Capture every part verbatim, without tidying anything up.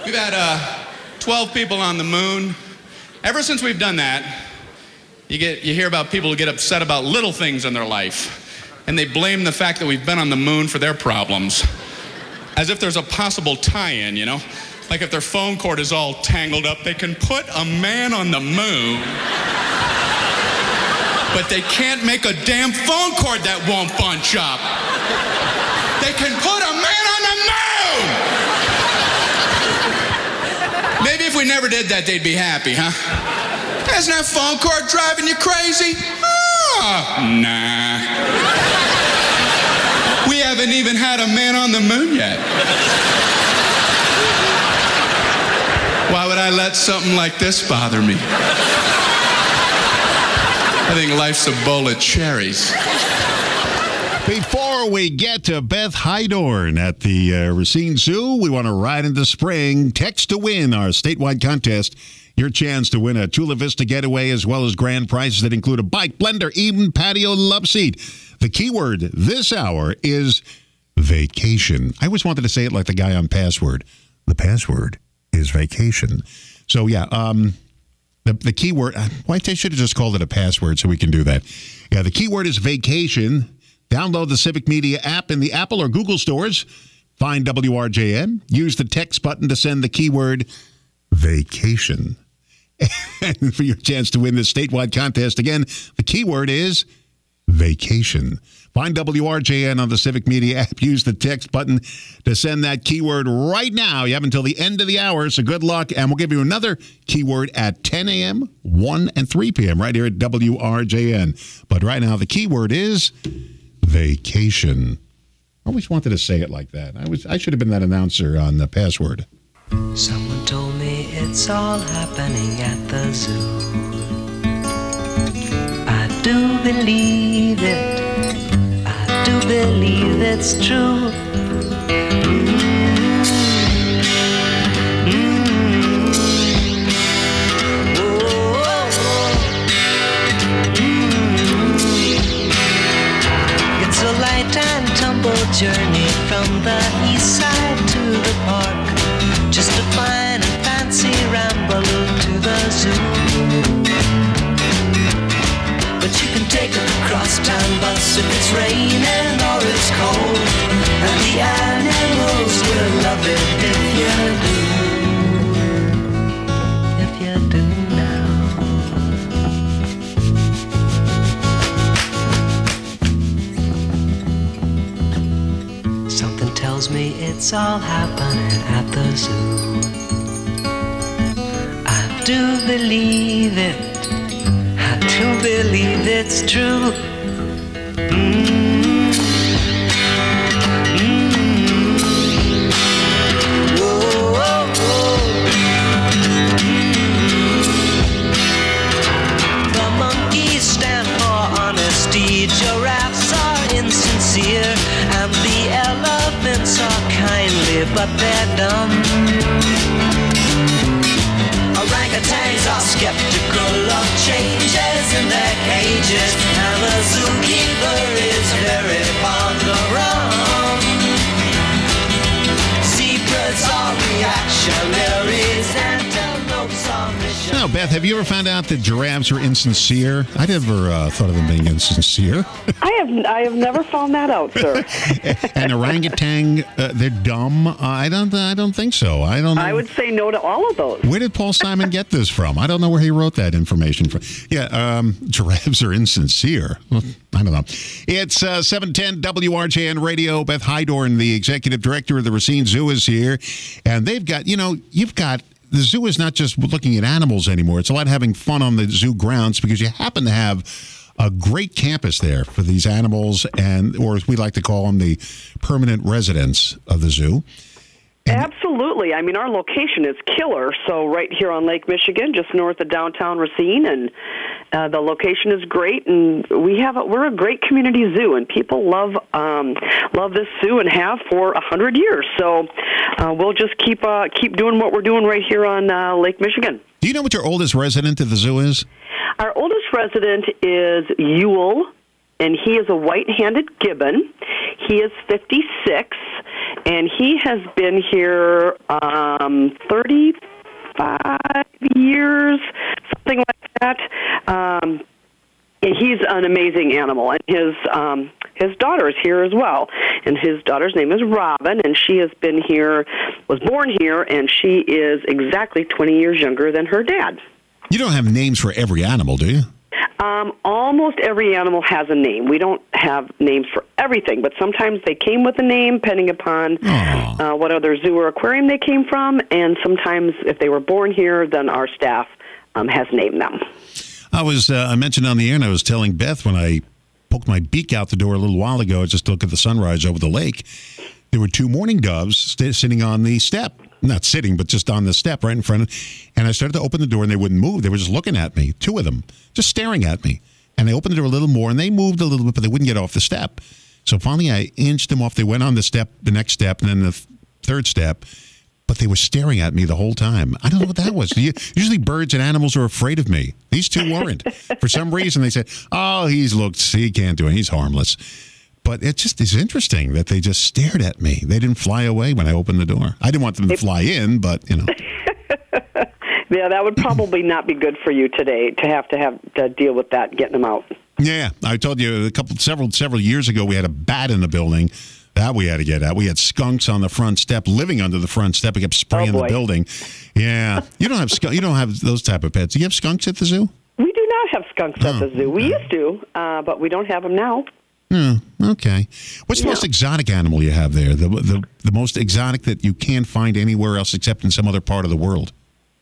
We've had uh, twelve people on the moon. Ever since we've done that, you get you hear about people who get upset about little things in their life, and they blame the fact that we've been on the moon for their problems, as if there's a possible tie-in, you know? Like if their phone cord is all tangled up, they can put a man on the moon, but they can't make a damn phone cord that won't bunch up. They can put a man on the moon! Maybe if we never did that, they'd be happy, huh? Isn't that phone cord driving you crazy? Oh, nah. We haven't even had a man on the moon yet. Why would I let something like this bother me? I think life's a bowl of cherries. Before we get to Beth Hydorn at the uh, Racine Zoo, we want to ride into spring. Text to win our statewide contest. Your chance to win a Chula Vista getaway as well as grand prizes that include a bike, blender, even patio love seat. The keyword this hour is vacation. I always wanted to say it like the guy on Password. The password is vacation. So, yeah, um, the, the keyword, why they should have just called it a password so we can do that. Yeah, the keyword is vacation. Download the Civic Media app in the Apple or Google stores. Find W R J N. Use the text button to send the keyword vacation. And for your chance to win this statewide contest, again, the keyword is vacation. Find W R J N on the Civic Media app. Use the text button to send that keyword right now. You have until the end of the hour, so good luck. And we'll give you another keyword at ten a.m., one, and three p.m. right here at W R J N. But right now, the keyword is vacation. I always wanted to say it like that. I was I should have been that announcer on the Password. Someone told me it's all happening at the zoo. I do believe it. I do believe it's true. Mm-hmm. Mm-hmm. Oh, oh, oh. Mm-hmm. It's a light and tumble journey from the east side to the park. Just a fine and fancy ramble to the zoo. But you can take a crosstown bus if it's raining or it's cold, and the animals will love it if you do. If you do now. Something tells me it's all happening at the zoo. I do believe it. I do believe it's true. Mm-hmm. Mm-hmm. Whoa, whoa, whoa. Mm-hmm. The monkeys stand for honesty, giraffes are insincere, and the elephants are kindly, but they're dumb. Orangutans are skeptical of changes in their cages, and the zookeeper is very fond of rum. Zebras are reactionaries, antelopes are missionaries. Now, Beth, have you ever found out that giraffes are insincere? I never uh, thought of them being insincere. I have I have never found that out, sir. And orangutan, uh, they're dumb. Uh, I don't I don't think so. I don't know. I would say no to all of those. Where did Paul Simon get this from? I don't know where he wrote that information from. Yeah, um, giraffes are insincere. Well, I don't know. It's uh, seven ten W R J N Radio. Beth Hydorn, the executive director of the Racine Zoo, is here. And they've got, you know, you've got, the zoo is not just looking at animals anymore. It's a lot of having fun on the zoo grounds because you happen to have a great campus there for these animals, and or as we like to call them, the permanent residents of the zoo. And absolutely. I mean, our location is killer. So right here on Lake Michigan, just north of downtown Racine, and uh, the location is great. And we have a, we're a great community zoo, and people love um, love this zoo and have for a hundred years. So uh, we'll just keep uh, keep doing what we're doing right here on uh, Lake Michigan. Do you know what your oldest resident of the zoo is? Our oldest resident is Ewell, and he is a white-handed gibbon. He is fifty-six, and he has been here um, um, thirty-five years, something like that. Um, he's an amazing animal, and his um, his daughter is here as well. And his daughter's name is Robin, and she has been here, was born here, and she is exactly twenty years younger than her dad. You don't have names for every animal, do you? Um, almost every animal has a name. We don't have names for everything, but sometimes they came with a name depending upon uh, what other zoo or aquarium they came from, and sometimes if they were born here, then our staff um, has named them. I was uh, I mentioned on the air, and I was telling Beth when I poked my beak out the door a little while ago just to look at the sunrise over the lake, there were two mourning doves st- sitting on the step. Not sitting, but just on the step right in front of, and I started to open the door, and they wouldn't move. They were just looking at me, two of them, just staring at me. And I opened the door a little more, and they moved a little bit, but they wouldn't get off the step. So finally, I inched them off. They went on the step, the next step, and then the th- third step, but they were staring at me the whole time. I don't know what that was. Usually birds and animals are afraid of me. These two weren't. For some reason, they said, oh, he's looked, he can't do it. He's harmless. But it just is interesting that they just stared at me. They didn't fly away when I opened the door. I didn't want them to fly in, but, you know. Yeah, that would probably not be good for you today to have to have to deal with that, getting them out. Yeah, I told you a couple, several, several years ago, we had a bat in the building. That we had to get out. We had skunks on the front step, living under the front step. We kept spraying Oh, the building. Yeah, you don't have skunk, you don't have those type of pets. Do you have skunks at the zoo? We do not have skunks Oh, at the zoo. We okay. used to, uh, but we don't have them now. Hmm, okay. What's the Yeah. most exotic animal you have there? The, the the most exotic that you can't find anywhere else except in some other part of the world?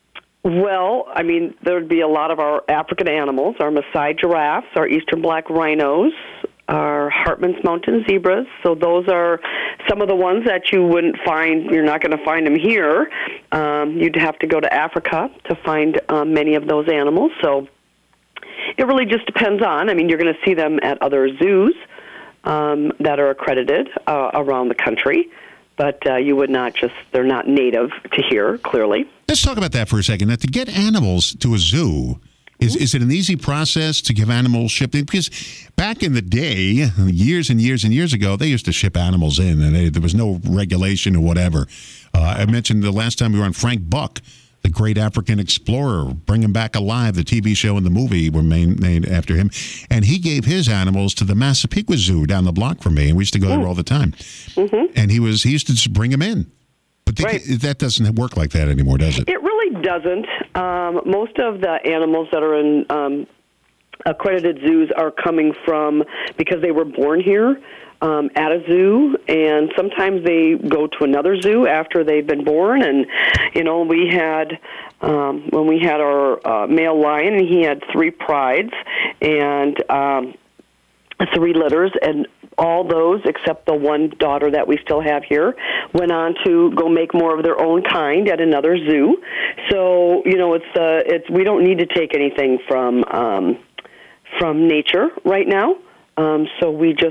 Well, I mean, there would be a lot of our African animals, our Maasai giraffes, our eastern black rhinos, our Hartman's mountain zebras. So those are some of the ones that you wouldn't find. You're not going to find them here. Um, you'd have to go to Africa to find um, many of those animals. So it really just depends on. I mean, you're going to see them at other zoos um, that are accredited uh, around the country. But uh, you would not just, they're not native to here, clearly. Let's talk about that for a second. Now, to get animals to a zoo, is, is it an easy process to give animals shipped in? Because back in the day, years and years and years ago, they used to ship animals in, and they, there was no regulation or whatever. Uh, I mentioned the last time we were on Frank Buck, the great African explorer, Bring Him Back Alive, the T V show and the movie were named, named after him. And he gave his animals to the Massapequa Zoo down the block from me, and we used to go there all the time. Mm-hmm. And he was he used to just bring them in. But they, Right. that doesn't work like that anymore, does it? It really doesn't. Um, most of the animals that are in um, accredited zoos are coming from, because they were born here um, at a zoo, and sometimes they go to another zoo after they've been born. And, you know, we had, um, when we had our uh, male lion, and he had three prides and um, three litters, and all those, except the one daughter that we still have here, went on to go make more of their own kind at another zoo. So, you know, it's uh, it's we don't need to take anything from um, from nature right now. Um, so we just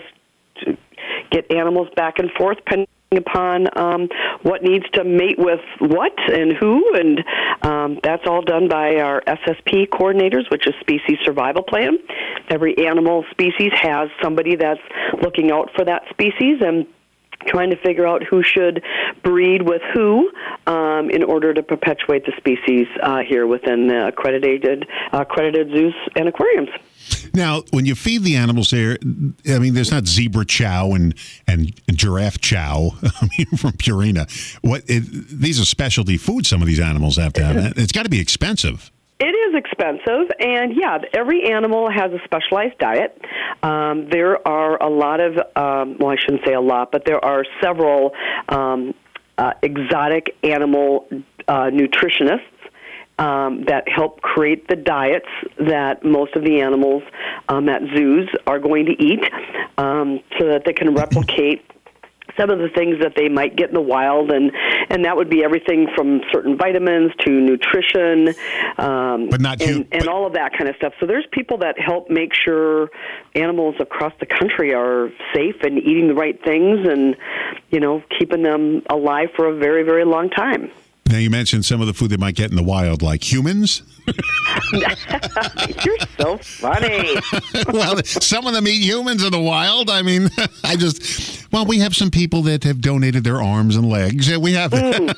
get animals back and forth, depending upon um, what needs to mate with what and who, and um, that's all done by our S S P coordinators, which is Species Survival Plan. Every animal species has somebody that's looking out for that species and trying to figure out who should breed with who um, in order to perpetuate the species uh, here within the accredited, uh, accredited zoos and aquariums. Now, when you feed the animals there, I mean, there's not zebra chow and, and, and giraffe chow I mean, from Purina. What it, these are specialty foods some of these animals have to have. It's got to be expensive. It is expensive, and yeah, every animal has a specialized diet. Um, there are a lot of, um, well, I shouldn't say a lot, but there are several um, uh, exotic animal uh, nutritionists Um, that help create the diets that most of the animals um, at zoos are going to eat, um, so that they can replicate some of the things that they might get in the wild, and, and that would be everything from certain vitamins to nutrition, um, But not and, hu- and but- all of that kind of stuff. So there's people that help make sure animals across the country are safe and eating the right things, and, you know, keeping them alive for a very, very long time. Now, you mentioned some of the food they might get in the wild, like humans. You're so funny. Well, some of them eat humans in the wild. I mean, I just, well, we have some people that have donated their arms and legs. We have, Mm.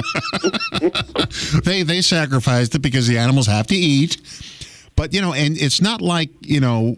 they, they sacrificed it because the animals have to eat. But, you know, and it's not like, you know,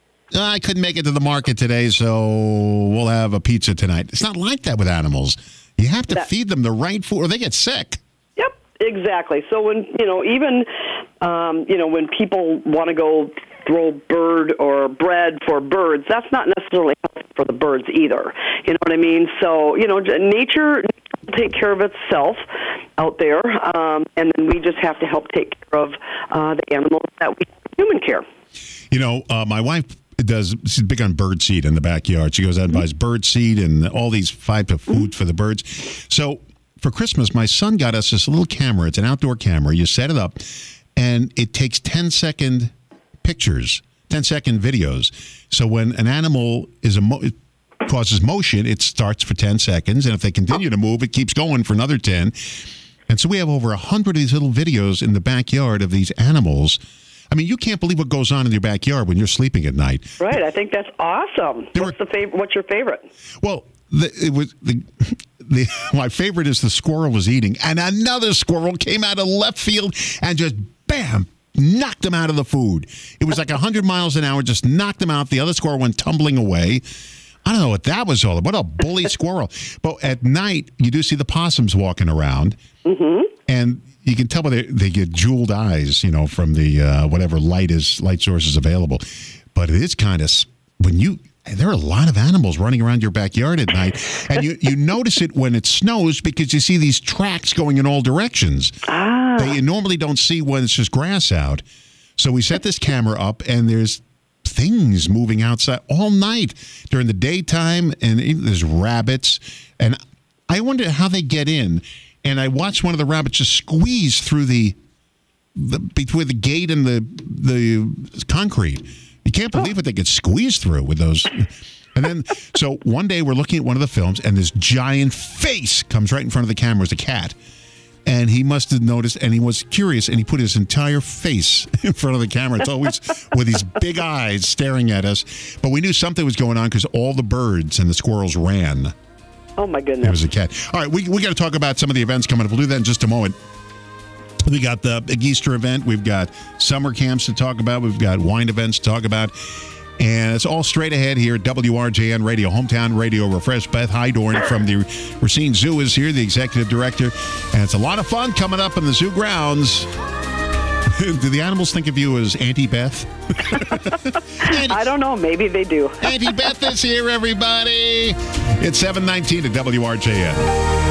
I couldn't make it to the market today, so we'll have a pizza tonight. It's not like that with animals. You have to That- feed them the right food or they get sick. Yep, exactly. So when, you know, even, um, you know, when people want to go throw bird or bread for birds, that's not necessarily healthy for the birds either. You know what I mean? So, you know, nature will take care of itself out there, um, and then we just have to help take care of uh, the animals that we human care. You know, uh, my wife does, she's big on bird seed in the backyard. She goes out and buys bird seed and all these type of food for the birds. So for Christmas, my son got us this little camera. It's an outdoor camera. You set it up, and it takes ten second pictures, ten second videos. So when an animal is a mo- it causes motion, it starts for ten seconds, and if they continue to move, it keeps going for another ten. And so we have over a hundred of these little videos in the backyard of these animals. I mean, you can't believe what goes on in your backyard when you're sleeping at night. Right. I think that's awesome. There What's were- the favorite? What's your favorite? Well, the, it was the, the my favorite is the squirrel was eating, and another squirrel came out of left field and just bam. Knocked him out of the food. It was like one hundred miles an hour, just knocked him out. The other squirrel went tumbling away. I don't know what that was all about. What a bully squirrel. But at night, you do see the possums walking around. Mm-hmm. And you can tell by they, they get jeweled eyes, you know, from the uh, whatever light is light source is available. But it is kind of, when you, there are a lot of animals running around your backyard at night. And you, you notice it when it snows because you see these tracks going in all directions. Ah. That you normally don't see when it's just grass out. So we set this camera up, and there's things moving outside all night during the daytime, and even there's rabbits. And I wonder how they get in. And I watched one of the rabbits just squeeze through the, the between the gate and the the concrete. You can't believe what they could squeeze through with those. And then, so one day we're looking at one of the films, and this giant face comes right in front of the camera. It's a cat. And he must have noticed, and he was curious, and he put his entire face in front of the camera. It's always with these big eyes staring at us. But we knew something was going on because all the birds and the squirrels ran. Oh, my It goodness. was a cat. All right, we, we got to talk about some of the events coming up. We'll do that in just a moment. We got the big Easter event. We've got summer camps to talk about. We've got wine events to talk about. And it's all straight ahead here at W R J N Radio, Hometown Radio Refresh. Beth Hydorn from the Racine Zoo is here, the executive director. And it's a lot of fun coming up in the zoo grounds. Do the animals think of you as Auntie Beth? I don't know. Maybe they do. Auntie Beth is here, everybody. It's seven nineteen at W R J N.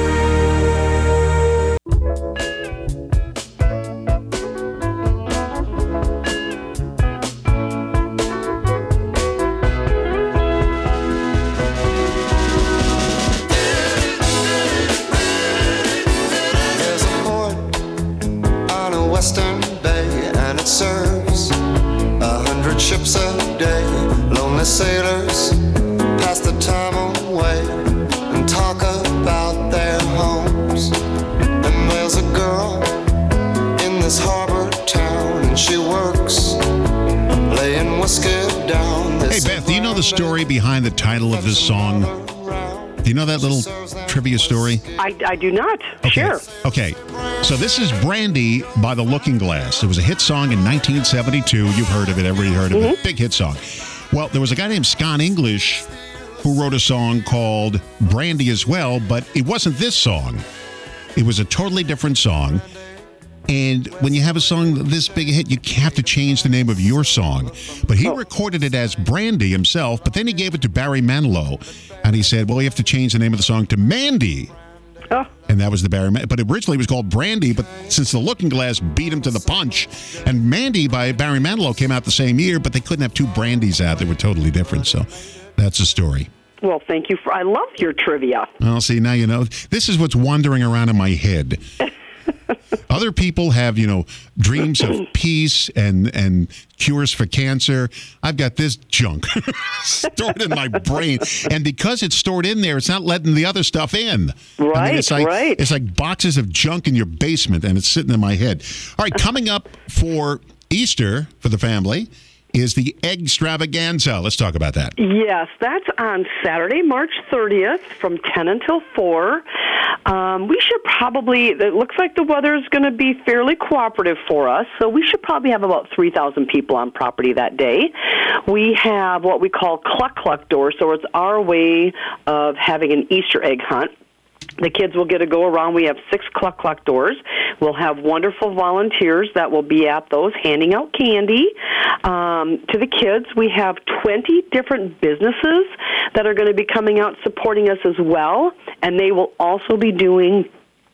There's a port on a western bay, and it serves a hundred ships a day. Lonely sailors pass the time away and talk about their homes. And there's a girl in this harbor town, and she works laying whiskey down. Hey, Beth, do you know the story behind the title of this song? Do you know that little trivia story? I, I do not. Sure. Okay. So this is Brandy by the Looking Glass. It was a hit song in nineteen seventy-two. You've heard of it. Everybody heard of it. Big hit song. Well, there was a guy named Scott English who wrote a song called Brandy as well, but it wasn't this song. It was a totally different song. And when you have a song this big a hit, you have to change the name of your song. But he recorded it as Brandy himself, but then he gave it to Barry Manilow. And he said, well, you have to change the name of the song to Mandy. Oh. And that was the Barry Man- But originally it was called Brandy, but since the Looking Glass beat him to the punch, and Mandy by Barry Manilow came out the same year, but they couldn't have two Brandys out. They were totally different. So that's the story. Well, thank you for. I love your trivia. Well, see, now you know. This is what's wandering around in my head. Other people have, you know, dreams of peace and and cures for cancer. I've got this junk stored in my brain, and because it's stored in there, it's not letting the other stuff in. Right, I mean, it's like, right. It's like boxes of junk in your basement, and it's sitting in my head. All right, coming up for Easter for the family is the egg extravaganza. Let's talk about that. Yes, that's on Saturday, March thirtieth from ten until four. Um, we should probably, it looks like the weather is going to be fairly cooperative for us, so we should probably have about three thousand people on property that day. We have what we call Cluck Cluck Doors, so it's our way of having an Easter egg hunt. The kids will get to go around. We have six Cluck Cluck Doors. We'll have wonderful volunteers that will be at those handing out candy um, to the kids. We have twenty different businesses that are going to be coming out supporting us as well, and they will also be doing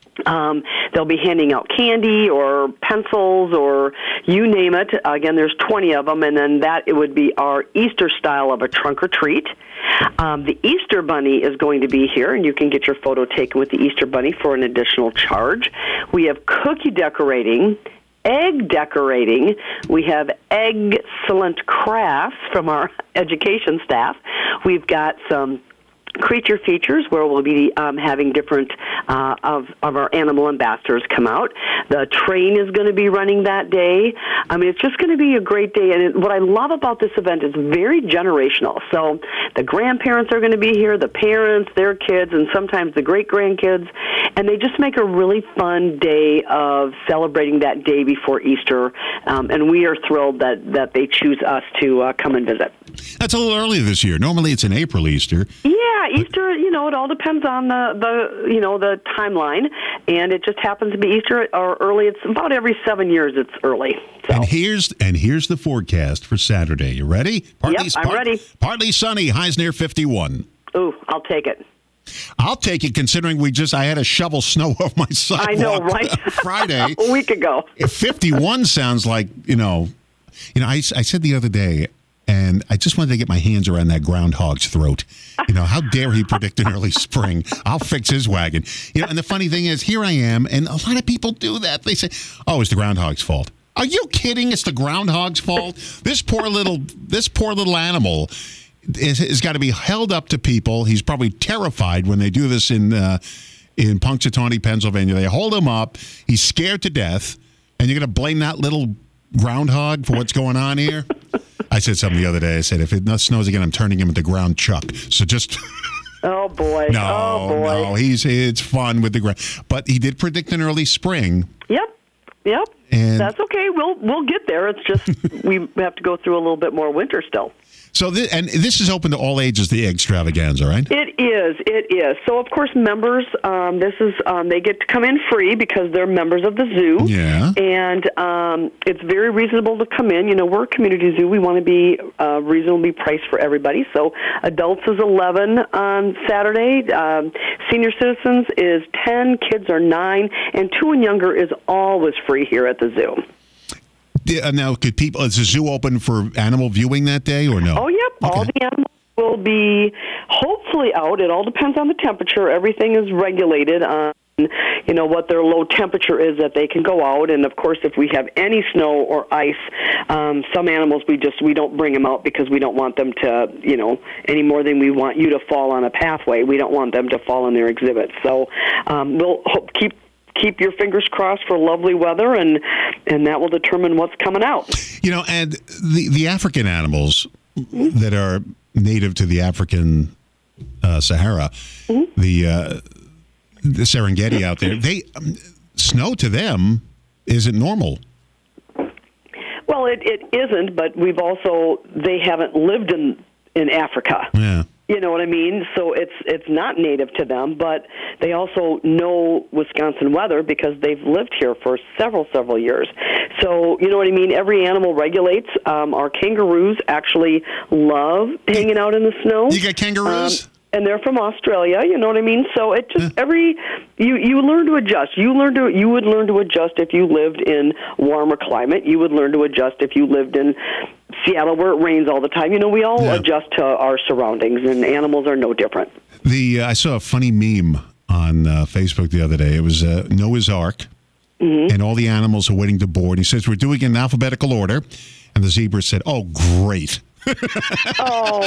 Um, they'll be handing out candy or pencils or you name it. Again, there's twenty of them, and then that it would be our Easter style of a trunk or treat. Um, the Easter Bunny is going to be here, and you can get your photo taken with the Easter Bunny for an additional charge. We have cookie decorating, egg decorating. We have excellent crafts from our education staff. We've got some creature features where we'll be um, having different uh, of, of our animal ambassadors come out. The train is going to be running that day. I mean, it's just going to be a great day. And it, what I love about this event is very generational. So the grandparents are going to be here, the parents, their kids, and sometimes the great-grandkids. And they just make a really fun day of celebrating that day before Easter. Um, and we are thrilled that, that they choose us to uh, come and visit. That's a little early this year. Normally it's an April Easter. Yeah, Easter, you know, it all depends on the, the you know, the timeline, and it just happens to be Easter or early. It's about every seven years it's early. So. And here's and here's the forecast for Saturday. You ready? Partly, Yep, I'm part- ready. Partly sunny, highs near fifty-one. Ooh, I'll take it. I'll take it considering we just I had to shovel snow off my sidewalk I know, right? Friday. A week ago. If fifty-one sounds like, you know, you know, I, I said the other day, and I just wanted to get my hands around that groundhog's throat. You know, how dare he predict an early spring? I'll fix his wagon. You know, and the funny thing is, here I am, and a lot of people do that. They say, oh, it's the groundhog's fault. Are you kidding? It's the groundhog's fault? This poor little, this poor little animal is, has got to be held up to people. He's probably terrified when they do this in, uh, in Punxsutawney, Pennsylvania. They hold him up. He's scared to death, and you're going to blame that little groundhog for what's going on here? I said something the other day. I said, if it snows again, I'm turning him into ground chuck. So just... Oh, boy. no, oh, boy. no, he's it's fun with the ground. But he did predict an early spring. Yep. Yep. And- That's okay. We'll we'll get there. It's just we have to go through a little bit more winter still. So, this, and this is open to all ages, the egg extravaganza, right? It is. It is. So, of course, members, um, this is, um, they get to come in free because they're members of the zoo. Yeah. And um, it's very reasonable to come in. You know, we're a community zoo. We want to be uh, reasonably priced for everybody. So, adults is eleven on Saturday. Um, senior citizens is ten. Kids are nine. And two and younger is always free here at the zoo. Yeah, now, could people, is the zoo open for animal viewing that day or no? Oh, yep. Okay. All the animals will be hopefully out. It all depends on the temperature. Everything is regulated on, you know, what their low temperature is that they can go out. And, of course, if we have any snow or ice, um, some animals we just, we don't bring them out because we don't want them to, you know, any more than we want you to fall on a pathway. We don't want them to fall in their exhibit. So um, we'll hope, keep keep your fingers crossed for lovely weather, and and that will determine what's coming out. You know, and the, the African animals mm-hmm. that are native to the African uh, Sahara, mm-hmm. the uh, the Serengeti out there, they um, snow to them isn't normal. Well, it, it isn't, but we've also, they haven't lived in, in Africa. Yeah. You know what I mean? So it's it's not native to them, but they also know Wisconsin weather because they've lived here for several, several years. So, you know what I mean? Every animal regulates. Um, our kangaroos actually love hanging out in the snow. You got kangaroos? Um, and they're from Australia, you know what I mean? So it just, every, you, you learn to adjust. You learn to, you would learn to adjust if you lived in warmer climate. You would learn to adjust if you lived in Seattle where it rains all the time. You know, we all yeah. adjust to our surroundings, and animals are no different. The uh, I saw a funny meme on uh, Facebook the other day. It was uh, Noah's Ark, and all the animals are waiting to board. He says, we're doing it in alphabetical order. And the zebra said, oh, great. Oh,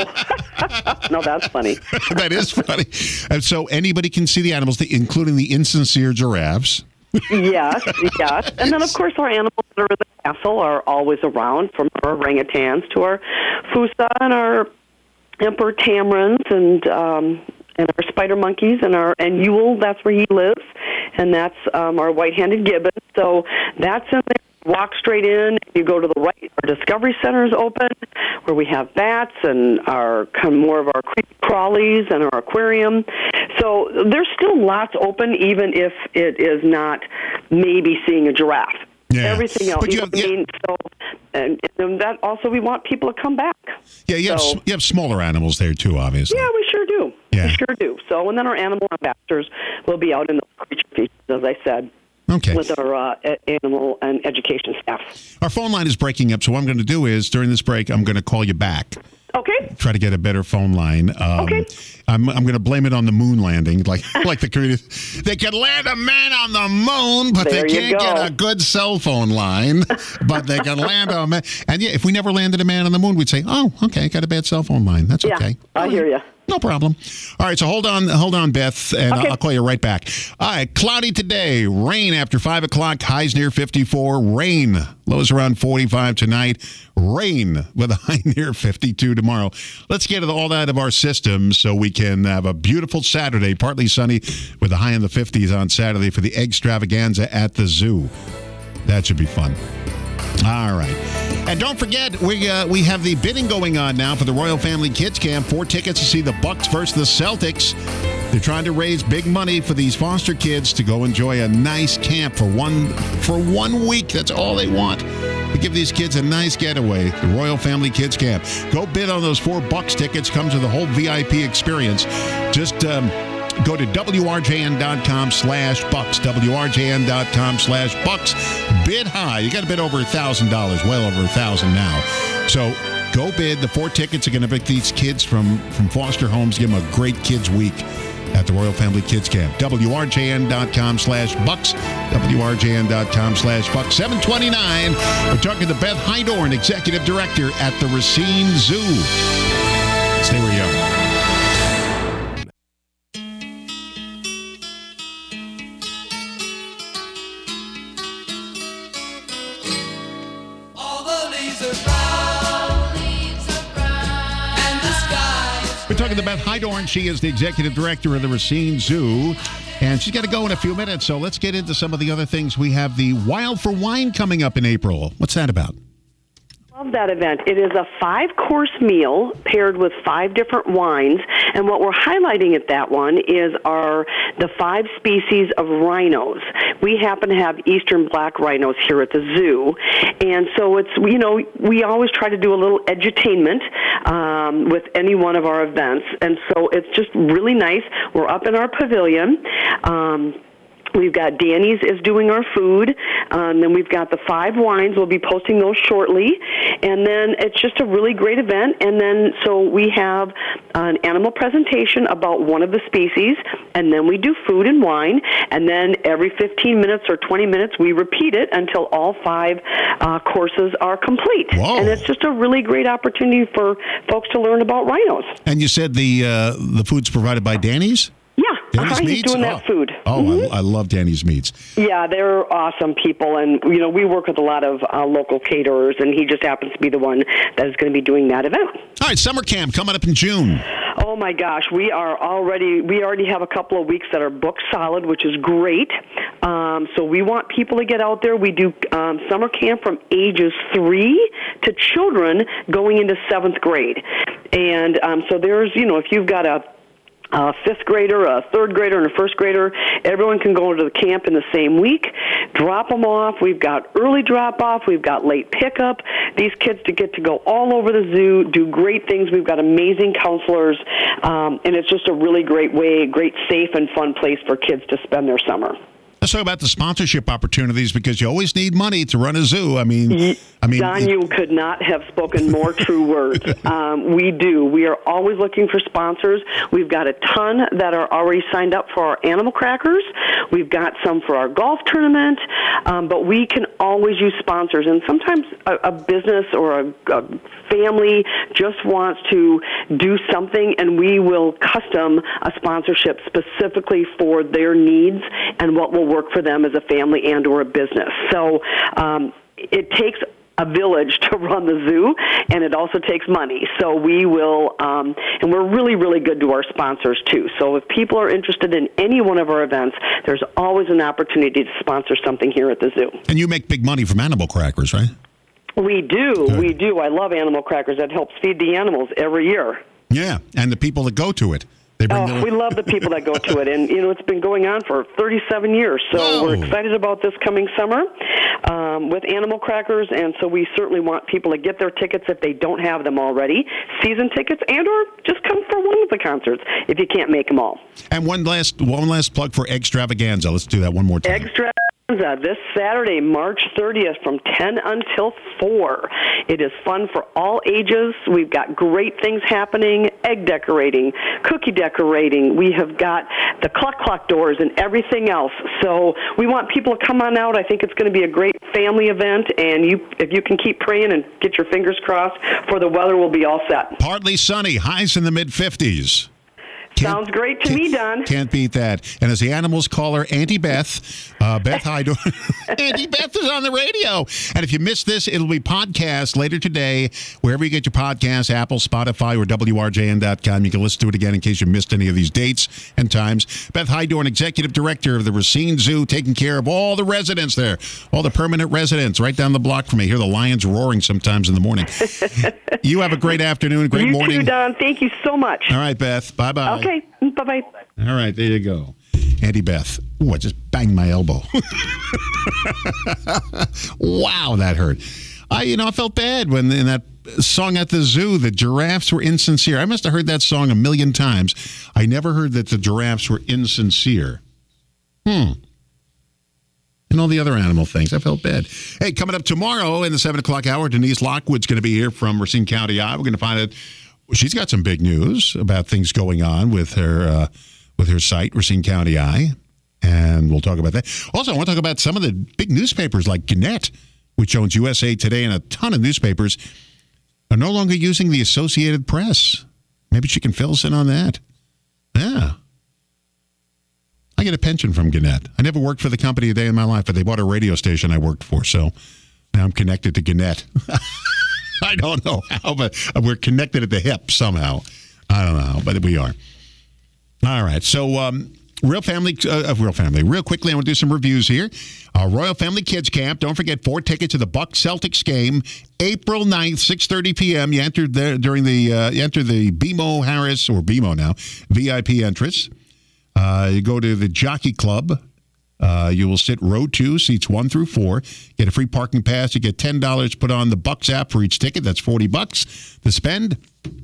no, that's funny. That is funny. And so anybody can see the animals, including the insincere giraffes. Yes, yes. And then, of course, our animals that are in the castle are always around, from our orangutans to our fossa and our emperor tamarins and um, and our spider monkeys and our and Yule. That's where he lives, and that's um, our white-handed gibbon. So that's in there. Walk straight in. You go to the right. Our Discovery Center is open, where we have bats and our kind of more of our creepy crawlies and our aquarium. So there's still lots open, even if it is not maybe seeing a giraffe. Yeah. Everything else. But you You know have- what I yeah. mean? So, and, and that also we want people to come back. Yeah, you have, So- s- you have smaller animals there, too, obviously. Yeah, we sure do. Yeah. We sure do. So, and then our animal ambassadors will be out in the creature features, as I said, Okay. with our uh, a- animal and education staff. Our phone line is breaking up, so what I'm going to do is, during this break, I'm going to call you back. Okay. Try to get a better phone line. Um, Okay. I'm, I'm going to blame it on the moon landing, like like the creative. They can land a man on the moon, but There they you can't go. get a good cell phone line. But they can land a man. And yeah, if we never landed a man on the moon, we'd say, "Oh, okay, got a bad cell phone line. That's Yeah, okay." I hear you. No problem. All right, so hold on, hold on, Beth, and Okay. I'll, I'll call you right back. All right, cloudy today, rain after five o'clock, highs near fifty-four, rain, lows around forty-five tonight, rain with a high near fifty-two tomorrow. Let's get all that out of our system so we can have a beautiful Saturday, partly sunny with a high in the fifties on Saturday for the Eggstravaganza at the zoo. That should be fun. All right. And don't forget, we uh, we have the bidding going on now for the Royal Family Kids Camp. Four tickets to see the Bucks versus the Celtics. They're trying to raise big money for these foster kids to go enjoy a nice camp for one for one week. That's all they want. To give these kids a nice getaway. The Royal Family Kids Camp. Go bid on those four Bucks tickets. Comes with a whole V I P experience. Just um, go to W R J N dot com slash bucks. W R J N dot com slash bucks. Bid high. You got to bid over a thousand dollars. Well over a thousand now. So go bid. The four tickets are going to pick these kids from from foster homes. Give them a great kids week at the Royal Family Kids Camp. W R J N dot com slash bucks. W R J N dot com slash bucks. seven twenty-nine. We're talking to Beth Hydorn, Executive Director at the Racine Zoo. Stay where you are. All the leaves are brown, and the sky. We're talking to Beth Hydorn. She is the Executive Director of the Racine Zoo. And she's got to go in a few minutes, so let's get into some of the other things. We have the Wild for Wine coming up in April. What's that about? Love that event. It is a five-course meal paired with five different wines, and what we're highlighting at that one is our the five species of rhinos. We happen to have eastern black rhinos here at the zoo, and so it's you know we always try to do a little edutainment um, with any one of our events, and so it's just really nice. We're up in our pavilion. Um, We've got Danny's is doing our food. Um, then we've got the five wines. We'll be posting those shortly. And then it's just a really great event. And then so we have an animal presentation about one of the species. And then we do food and wine. And then every fifteen minutes or twenty minutes, we repeat it until all five uh, courses are complete. Whoa. And it's just a really great opportunity for folks to learn about rhinos. And you said the uh, the food's provided by Danny's? Yeah, Danny's uh-huh, he's Meats? doing oh. that food. Oh, Mhm. I, I love Danny's Meats. Yeah, they're awesome people, and you know we work with a lot of uh, local caterers, and he just happens to be the one that is going to be doing that event. All right, summer camp coming up in June. Oh my gosh, we are already we already have a couple of weeks that are booked solid, which is great. Um, so we want people to get out there. We do um, summer camp from ages three to children going into seventh grade, and um, so there's you know if you've got a a fifth grader, a third grader, and a first grader. Everyone can go to the camp in the same week, drop them off. We've got early drop-off. We've got late pickup. These kids to get to go all over the zoo, do great things. We've got amazing counselors, um, and it's just a really great way, great safe and fun place for kids to spend their summer. Let's talk about the sponsorship opportunities because you always need money to run a zoo. I mean, I mean, Don, you could not have spoken more true words. Um, we do. We are always looking for sponsors. We've got a ton that are already signed up for our animal crackers. We've got some for our golf tournament. Um, but we can always use sponsors, and sometimes a, a business or a, a family just wants to do something, and we will custom a sponsorship specifically for their needs and what will work for them as a family and or a business. So um, it takes a village to run the zoo, and it also takes money. So we will, um, and we're really, really good to our sponsors, too. So if people are interested in any one of our events, there's always an opportunity to sponsor something here at the zoo. And you make big money from animal crackers, right? We do. Good. We do. I love animal crackers. That helps feed the animals every year. Yeah, and the people that go to it. They bring Oh, their... we love the people that go to it, and you know it's been going on for thirty-seven years. So Whoa. we're excited about this coming summer um, with animal crackers, and so we certainly want people to get their tickets if they don't have them already, season tickets, and or just come for one of the concerts if you can't make them all. And one last one last plug for Extravaganza. Let's do that one more time. Extra. This Saturday, March thirtieth, from ten until four. It is fun for all ages. We've got great things happening, egg decorating, cookie decorating. We have got the Cluck Cluck doors and everything else. So we want people to come on out. I think it's going to be a great family event, and you, if you can keep praying and get your fingers crossed for the weather, will be all set. Partly sunny, highs in the mid-fifties. Can't, Sounds great to me, Don. Can't beat that. And as the animals call her, Auntie Beth, uh, Beth Hydorn. Auntie Beth is on the radio. And if you missed this, it'll be podcast later today, wherever you get your podcasts, Apple, Spotify, or W R J N dot com. You can listen to it again in case you missed any of these dates and times. Beth Hydorn, Executive Director of the Racine Zoo, taking care of all the residents there, all the permanent residents right down the block from me. Hear the lions roaring sometimes in the morning. You have a great afternoon, great you morning. You too, Don. Thank you so much. All right, Beth. Bye-bye. Okay. Bye-bye. All right, there you go. Auntie Beth. Ooh, I just banged my elbow. Wow, that hurt. I, you know, I felt bad when in that song at the zoo, the giraffes were insincere. I must have heard that song a million times. I never heard that the giraffes were insincere. Hmm. And all the other animal things. I felt bad. Hey, coming up tomorrow in the seven o'clock hour, Denise Lockwood's going to be here from Racine County, Iowa. We're going to find out. She's got some big news about things going on with her uh, with her site, Racine County Eye, and we'll talk about that. Also, I want to talk about some of the big newspapers like Gannett, which owns U S A Today and a ton of newspapers, are no longer using the Associated Press. Maybe she can fill us in on that. Yeah. I get a pension from Gannett. I never worked for the company a day in my life, but they bought a radio station I worked for, so now I'm connected to Gannett. I don't know how, but we're connected at the hip somehow. I don't know how, but we are. All right. So, um, Real Family, uh, Real Family, real quickly, I want to do some reviews here. Uh, Royal Family Kids Camp. Don't forget, four tickets to the Bucks Celtics game, April ninth, six thirty p.m. You entered there during the, uh, you enter the B M O Harris, or B M O now, V I P entrance. Uh, you go to the Jockey Club. Uh, you will sit row two, seats one through four. Get a free parking pass. You get ten dollars put on the Bucks app for each ticket. That's forty bucks to spend.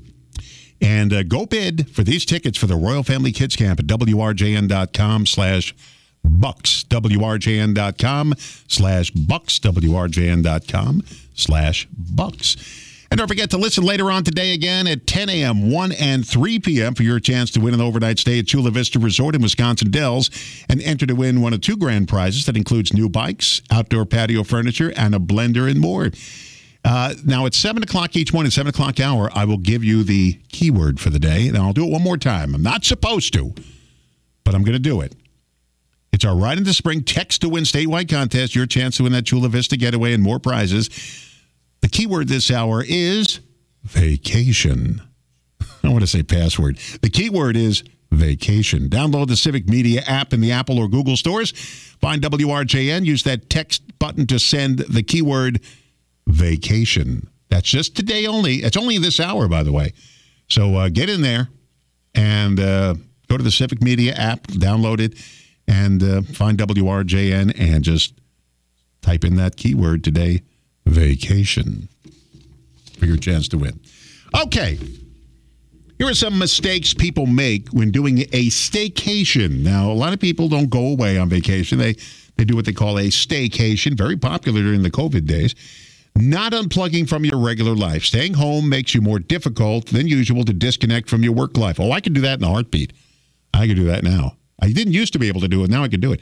And uh, go bid for these tickets for the Royal Family Kids Camp at W R J N dot com slash bucks. W R J N dot com slash bucks. W R J N dot com slash bucks. And don't forget to listen later on today again at ten a.m., one and three p.m. for your chance to win an overnight stay at Chula Vista Resort in Wisconsin Dells and enter to win one of two grand prizes that includes new bikes, outdoor patio furniture, and a blender and more. Uh, now, at seven o'clock each morning, seven o'clock hour, I will give you the keyword for the day, and I'll do it one more time. I'm not supposed to, but I'm going to do it. It's our Ride into Spring Text to Win statewide contest, your chance to win that Chula Vista getaway and more prizes. The keyword this hour is vacation. I want to say password. The keyword is vacation. Download the Civic Media app in the Apple or Google stores. Find W R J N. Use that text button to send the keyword vacation. That's just today only. It's only this hour, by the way. So uh, get in there and uh, go to the Civic Media app, download it, and uh, find W R J N and just type in that keyword today, vacation, for your chance to win. Okay. Here are some mistakes people make when doing a staycation. Now, a lot of people don't go away on vacation. They they do what they call a staycation, very popular during the COVID days. Not unplugging from your regular life. Staying home makes you more difficult than usual to disconnect from your work life. Oh, I can do that in a heartbeat. I can do that now. I didn't used to be able to do it. Now I can do it.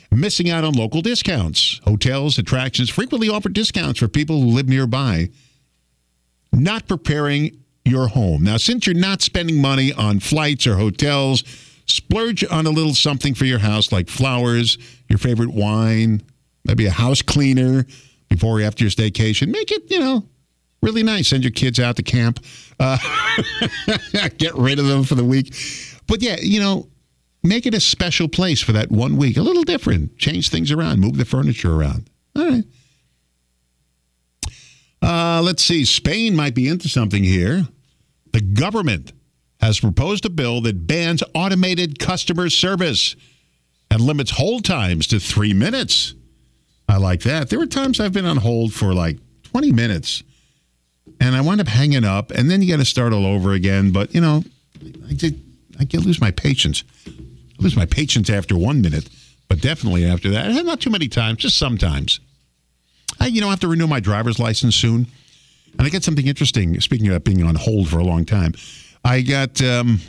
Missing out on local discounts. Hotels, attractions frequently offer discounts for people who live nearby. Not preparing your home. Now, since you're not spending money on flights or hotels, splurge on a little something for your house like flowers, your favorite wine, maybe a house cleaner before or after your staycation. Make it, you know, really nice. Send your kids out to camp. Uh, get rid of them for the week. But yeah, you know, make it a special place for that one week. A little different. Change things around. Move the furniture around. All right. Uh, let's see. Spain might be into something here. The government has proposed a bill that bans automated customer service and limits hold times to three minutes. I like that. There were times I've been on hold for like twenty minutes, and I wind up hanging up, and then you got to start all over again. But, you know, I did, I can lose my patience. I lose my patience after one minute, but definitely after that. Not too many times, just sometimes. I, you know, I have to renew my driver's license soon. And I got something interesting, speaking about being on hold for a long time. I got um,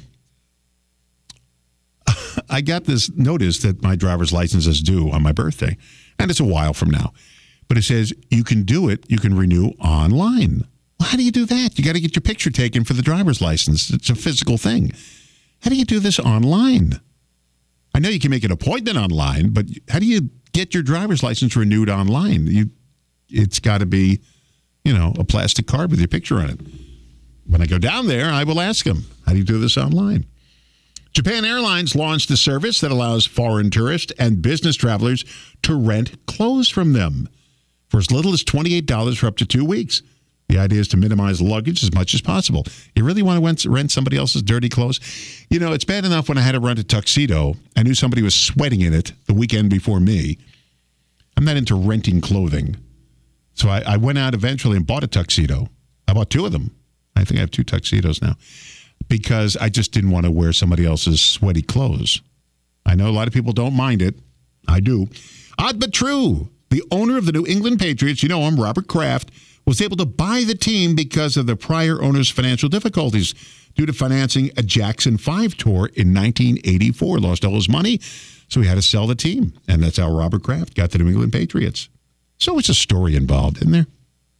I got this notice that my driver's license is due on my birthday. And it's a while from now. But it says you can do it, you can renew online. Well, how do you do that? You got to get your picture taken for the driver's license. It's a physical thing. How do you do this online? I know you can make an appointment online, but how do you get your driver's license renewed online? You It's got to be, you know, a plastic card with your picture on it. When I go down there, I will ask them, how do you do this online? Japan Airlines launched a service that allows foreign tourists and business travelers to rent clothes from them for as little as twenty-eight dollars for up to two weeks. The idea is to minimize luggage as much as possible. You really want to rent somebody else's dirty clothes? You know, it's bad enough when I had to rent a tuxedo. I knew somebody was sweating in it the weekend before me. I'm not into renting clothing. So I, I went out eventually and bought a tuxedo. I bought two of them. I think I have two tuxedos now because I just didn't want to wear somebody else's sweaty clothes. I know a lot of people don't mind it. I do. Odd but true. The owner of the New England Patriots, you know him, Robert Kraft, was able to buy the team because of the prior owner's financial difficulties due to financing a Jackson five tour in nineteen eighty-four. Lost all his money, so he had to sell the team. And that's how Robert Kraft got the New England Patriots. So it's a story involved, isn't there?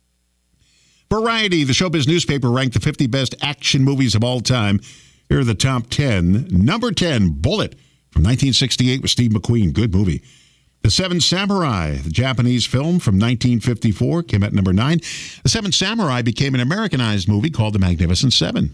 Variety, the showbiz newspaper, ranked the fifty best action movies of all time. Here are the top ten. Number ten, Bullet, from nineteen sixty-eight with Steve McQueen. Good movie. The Seven Samurai, the Japanese film from nineteen fifty-four, came at number nine. The Seven Samurai became an Americanized movie called The Magnificent Seven.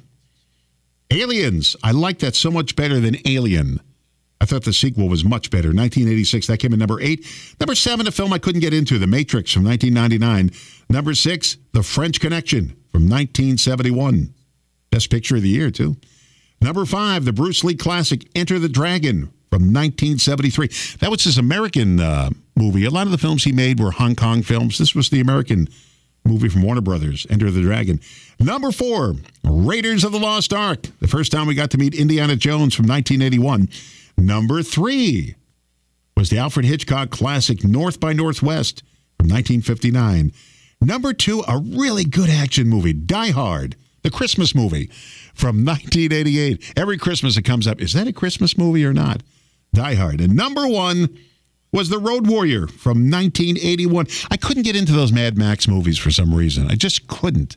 Aliens, I like that so much better than Alien. I thought the sequel was much better. nineteen eighty-six, that came in number eight. Number seven, a film I couldn't get into, The Matrix from nineteen ninety-nine. Number six, The French Connection from nineteen seventy-one. Best picture of the year, too. Number five, the Bruce Lee classic, Enter the Dragon from nineteen seventy-three. That was his American uh, movie. A lot of the films he made were Hong Kong films. This was the American movie from Warner Brothers, Enter the Dragon. Number four, Raiders of the Lost Ark. The first time we got to meet Indiana Jones from nineteen eighty-one. Number three was the Alfred Hitchcock classic North by Northwest from nineteen fifty-nine. Number two, a really good action movie, Die Hard, the Christmas movie from nineteen eighty-eight. Every Christmas it comes up, is that a Christmas movie or not? Die Hard. And number one was The Road Warrior from nineteen eighty-one. I couldn't get into those Mad Max movies for some reason. I just couldn't.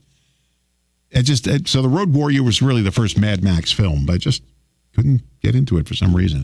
I just so The Road Warrior was really the first Mad Max film, but I just couldn't get into it for some reason.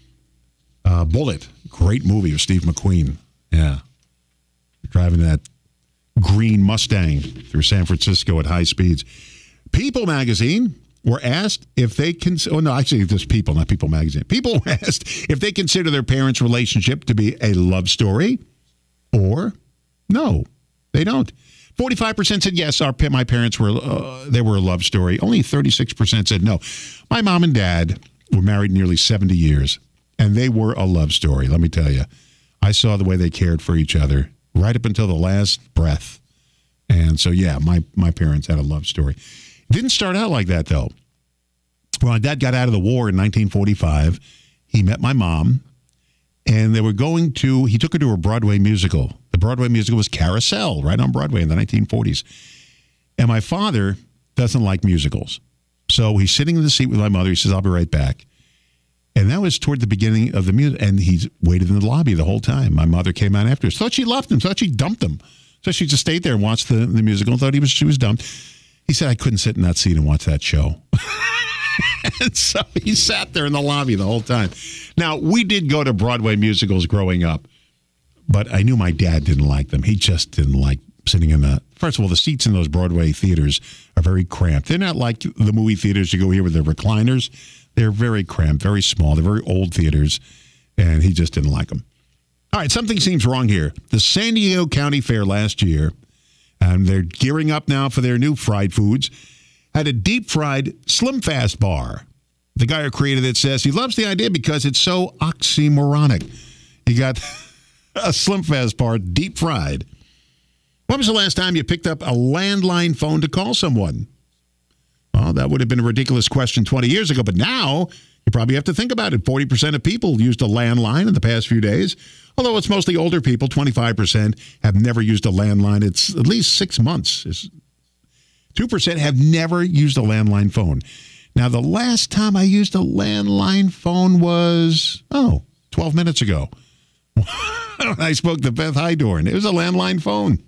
Uh, Bullet, great movie with Steve McQueen. Yeah. Driving that green Mustang through San Francisco at high speeds. People magazine were asked if they can, oh no, actually just People, not People magazine. People were asked if they consider their parents' relationship to be a love story or no, they don't. forty-five percent said yes, our my parents were, uh, they were a love story. Only thirty-six percent said no. My mom and dad were married nearly seventy years, and they were a love story, let me tell you. I saw the way they cared for each other right up until the last breath. And so, yeah, my, my parents had a love story. Didn't start out like that, though. When my dad got out of the war in nineteen forty-five, he met my mom, and they were going to, he took her to a Broadway musical. The Broadway musical was Carousel, right on Broadway in the nineteen forties. And my father doesn't like musicals. So he's sitting in the seat with my mother. He says, I'll be right back. And that was toward the beginning of the music. And he's waited in the lobby the whole time. My mother came out after. Thought she left him. Thought she dumped him. So she just stayed there and watched the, the musical. Thought he was she was dumped. He said, I couldn't sit in that seat and watch that show. And so he sat there in the lobby the whole time. Now, we did go to Broadway musicals growing up. But I knew my dad didn't like them. He just didn't like sitting in the... First of all, the seats in those Broadway theaters are very cramped. They're not like the movie theaters you go here with the recliners. They're very cramped, very small. They're very old theaters, and he just didn't like them. All right, something seems wrong here. The San Diego County Fair last year, and they're gearing up now for their new fried foods, had a deep-fried Slim Fast bar. The guy who created it says he loves the idea because it's so oxymoronic. You got... A Slim Fast bar, deep fried. When was the last time you picked up a landline phone to call someone? Well, that would have been a ridiculous question twenty years ago, but now you probably have to think about it. forty percent of people used a landline in the past few days, although it's mostly older people. twenty-five percent have never used a landline. It's at least six months. It's, two percent have never used a landline phone. Now, the last time I used a landline phone was, oh, twelve minutes ago. I spoke to Beth Hydorn. It was a landline phone.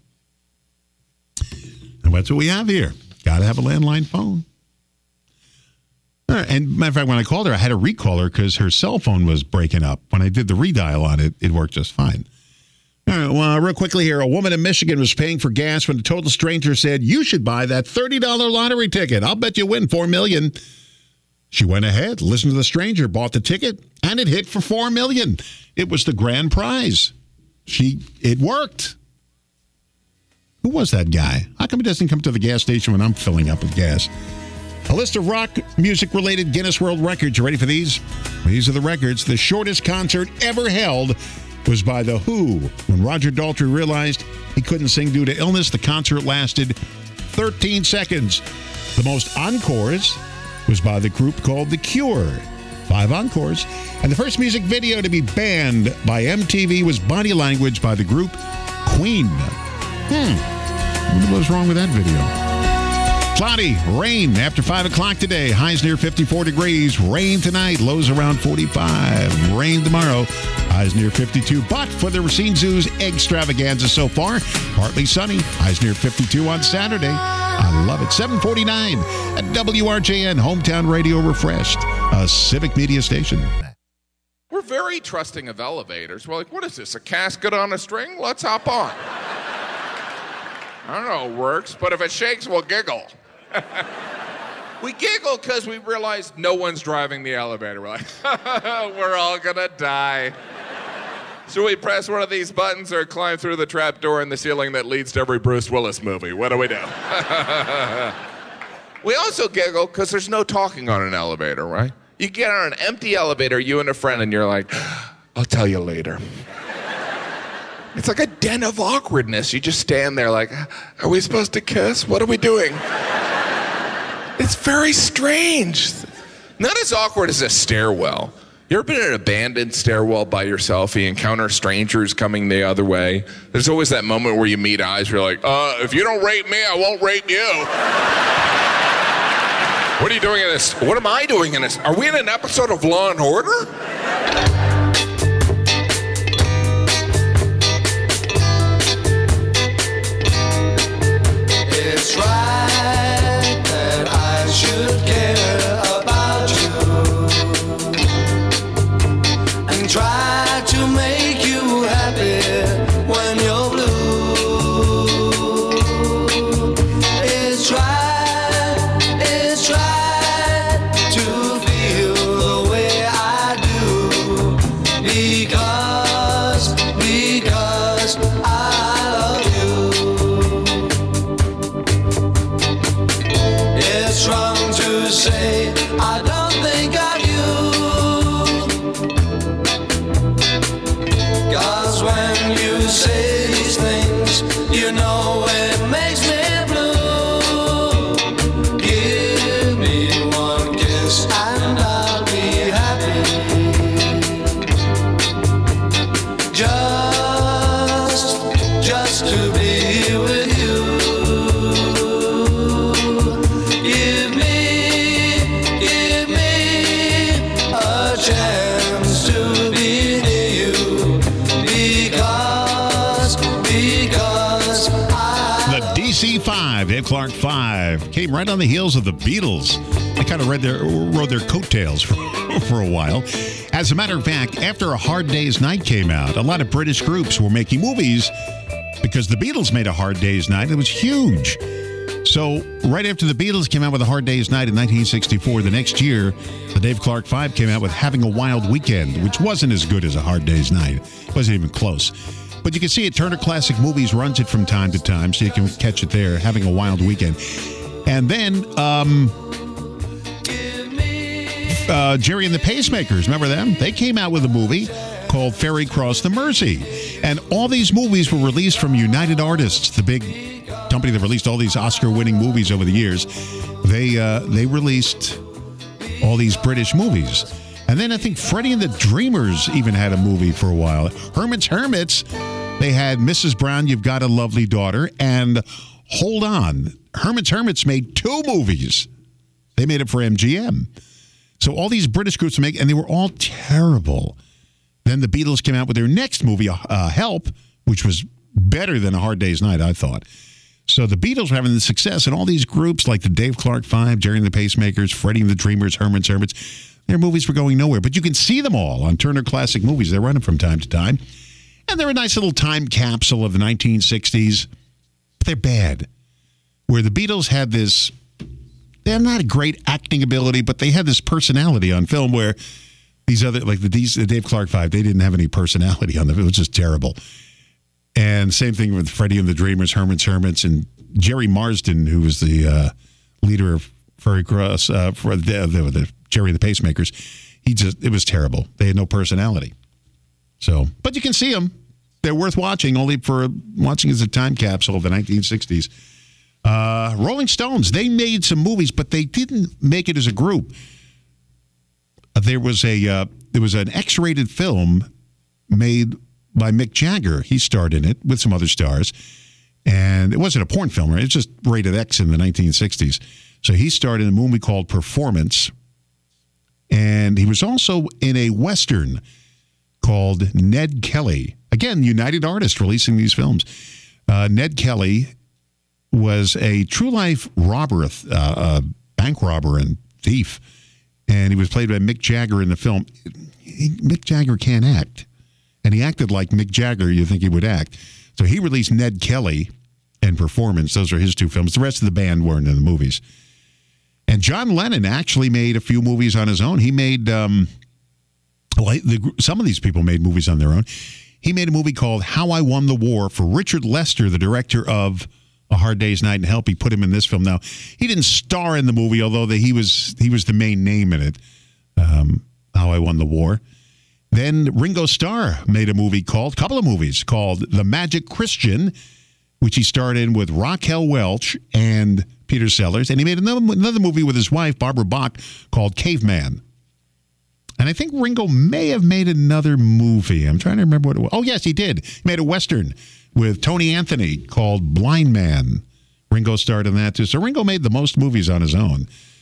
And that's what we have here. Got to have a landline phone. All right, and matter of fact, when I called her, I had to recall her because her cell phone was breaking up. When I did the redial on it, it worked just fine. All right, well, real quickly here, a woman in Michigan was paying for gas when a total stranger said, you should buy that thirty dollars lottery ticket. I'll bet you win four million dollars. She went ahead, listened to the stranger, bought the ticket, and it hit for four million dollars. It was the grand prize. She, it worked. Who was that guy? How come he doesn't come to the gas station when I'm filling up with gas? A list of rock music-related Guinness World Records. You ready for these? These are the records. The shortest concert ever held was by The Who. When Roger Daltrey realized he couldn't sing due to illness, the concert lasted thirteen seconds. The most encores was by the group called The Cure. Five encores. And the first music video to be banned by M T V was Body Language by the group Queen. Hmm. What was wrong with that video? Cloudy, rain after five o'clock today. Highs near fifty-four degrees. Rain tonight. Lows around forty-five. Rain tomorrow. Highs near fifty-two. But for the Racine Zoo's extravaganza so far, partly sunny. Highs near fifty-two on Saturday. I love it. seven forty-nine at W R J N, Hometown Radio Refreshed, a civic media station. We're very trusting of elevators. We're like, what is this, a casket on a string? Let's hop on. I don't know how it works, but if it shakes, we'll giggle. We giggle because we realize no one's driving the elevator. We're like, we're all gonna die. So we press one of these buttons or climb through the trap door in the ceiling that leads to every Bruce Willis movie. What do we do? We also giggle because there's no talking on an elevator, right? You get on an empty elevator, you and a friend, and you're like, I'll tell you later. It's like a den of awkwardness. You just stand there like, are we supposed to kiss? What are we doing? It's very strange. Not as awkward as a stairwell. You ever been in an abandoned stairwell by yourself? You encounter strangers coming the other way. There's always that moment where you meet eyes where you're like, uh, if you don't rate me, I won't rate you. What are you doing in this? What am I doing in this? Are we in an episode of Law and Order? It's right that I should care about you and try to make you happy when you're blue. It's right, it's right to feel the way I do because, because I love you. It's wrong to say I don't think of you, 'cause when you say these things, you know it makes me blue. Give me one kiss and I'll be happy. Just, just to be with you. Give me, give me a chance. Dave Clark Five came right on the heels of the Beatles. I kind of read their rode their coattails for, for a while. As a matter of fact, after A Hard Day's Night came out, a lot of British groups were making movies because the Beatles made A Hard Day's Night. It was huge. So right after the Beatles came out with A Hard Day's Night in nineteen sixty-four, the next year, the Dave Clark Five came out with Having a Wild Weekend, which wasn't as good as A Hard Day's Night. It wasn't even close. But you can see it. Turner Classic Movies runs it from time to time, so you can catch it there, Having a Wild Weekend. And then um, uh, Jerry and the Pacemakers, remember them? They came out with a movie called Ferry Cross the Mersey. And all these movies were released from United Artists, the big company that released all these Oscar-winning movies over the years. They uh, they released all these British movies. And then I think Freddie and the Dreamers even had a movie for a while. Herman's Hermits, they had Missus Brown, You've Got a Lovely Daughter, and Hold On. Herman's Hermits made two movies. They made it for M G M. So all these British groups make, and they were all terrible. Then the Beatles came out with their next movie, uh, Help, which was better than A Hard Day's Night, I thought. So the Beatles were having the success, and all these groups like the Dave Clark Five, Jerry and the Pacemakers, Freddie and the Dreamers, Herman's Hermits, their movies were going nowhere. But you can see them all on Turner Classic Movies. They run them from time to time. And they're a nice little time capsule of the nineteen sixties. But they're bad. Where the Beatles had this, they're not a great acting ability, but they had this personality on film where these other, like the, these, the Dave Clark Five, they didn't have any personality on them. It was just terrible. And same thing with Freddie and the Dreamers, Herman's Hermits, and Jerry Marsden, who was the uh, leader of Ferry Cross, uh, for the, the, the Jerry and the Pacemakers. He just, it was terrible. They had no personality. So, but you can see them. They're worth watching, only for watching as a time capsule of the nineteen sixties. Uh, Rolling Stones, they made some movies, but they didn't make it as a group. Uh, there was a uh, there was an X-rated film made by Mick Jagger. He starred in it with some other stars. And it wasn't a porn film, right? It's just rated X in the nineteen sixties. So he starred in a movie called Performance. And he was also in a Western called Ned Kelly. Again, United Artists releasing these films. Uh, Ned Kelly was a true-life robber, uh, uh, bank robber and thief. And he was played by Mick Jagger in the film. He, Mick Jagger can't act. And he acted like Mick Jagger you think he would act. So he released Ned Kelly and Performance. Those are his two films. The rest of the band weren't in the movies. And John Lennon actually made a few movies on his own. He made, um, well, the, some of these people made movies on their own. He made a movie called How I Won the War for Richard Lester, the director of A Hard Day's Night and Help. He put him in this film. Now, he didn't star in the movie, although the, he was he was the main name in it, um, How I Won the War. Then Ringo Starr made a movie called, a couple of movies, called The Magic Christian, which he starred in with Raquel Welch and Peter Sellers. And he made another, another movie with his wife, Barbara Bach, called Caveman. And I think Ringo may have made another movie. I'm trying to remember what it was. Oh, yes, he did. He made a Western with Tony Anthony called Blind Man. Ringo starred in that, too. So Ringo made the most movies on his own.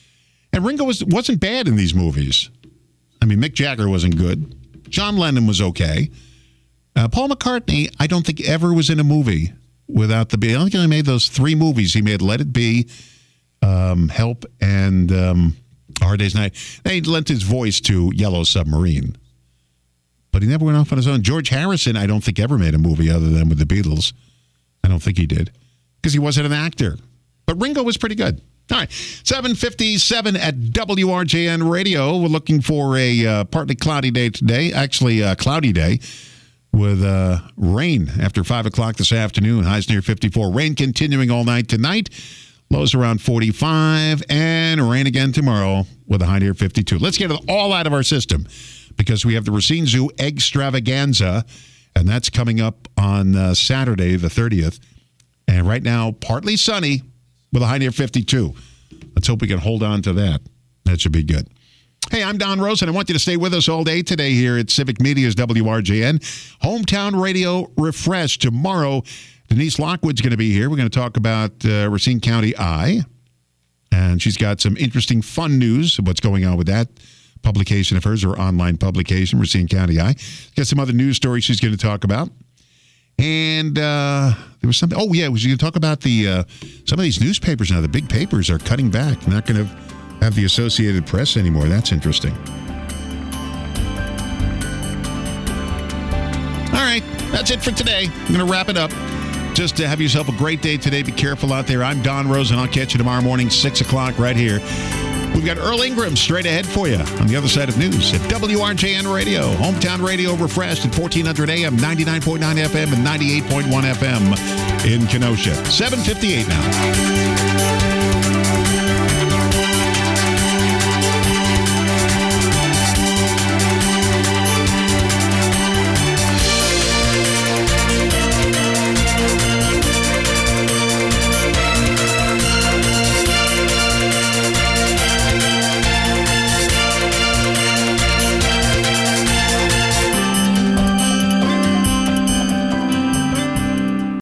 And Ringo was, wasn't bad in these movies. I mean, Mick Jagger wasn't good. John Lennon was okay. Uh, Paul McCartney, I don't think ever was in a movie without the... I think he made those three movies. He made Let It Be, um, Help, and um, A Hard Day's Night. They lent his voice to Yellow Submarine. But he never went off on his own. George Harrison, I don't think ever made a movie other than with the Beatles. I don't think he did. Because he wasn't an actor. But Ringo was pretty good. All right, seven fifty-seven at W R J N Radio. We're looking for a uh, partly cloudy day today. Actually, a cloudy day with uh, rain after five o'clock this afternoon. Highs near fifty-four. Rain continuing all night tonight. Lows around forty-five. And rain again tomorrow with a high near fifty-two. Let's get it all out of our system because we have the Racine Zoo Eggstravaganza, and that's coming up on uh, Saturday, the thirtieth. And right now, partly sunny with a high near fifty-two. Let's hope we can hold on to that. That should be good. Hey, I'm Don Rosen. I want you to stay with us all day today here at Civic Media's W R J N. Hometown Radio Refresh. Tomorrow, Denise Lockwood's going to be here. We're going to talk about uh, Racine County Eye. And she's got some interesting, fun news of what's going on with that publication of hers, or online publication, Racine County Eye. Got some other news stories she's going to talk about. And uh, There was something. Oh, yeah. Was you going to talk about the uh, some of these newspapers now? The big papers are cutting back. They're not going to have the Associated Press anymore. That's interesting. All right. That's it for today. I'm going to wrap it up. Just to have yourself a great day today. Be careful out there. I'm Don Rose, and I'll catch you tomorrow morning, six o'clock right here. We've got Earl Ingram straight ahead for you on the other side of news at W R J N Radio. Hometown Radio refreshed at fourteen hundred A M, ninety-nine point nine F M, and ninety-eight point one F M in Kenosha. seven fifty-eight now.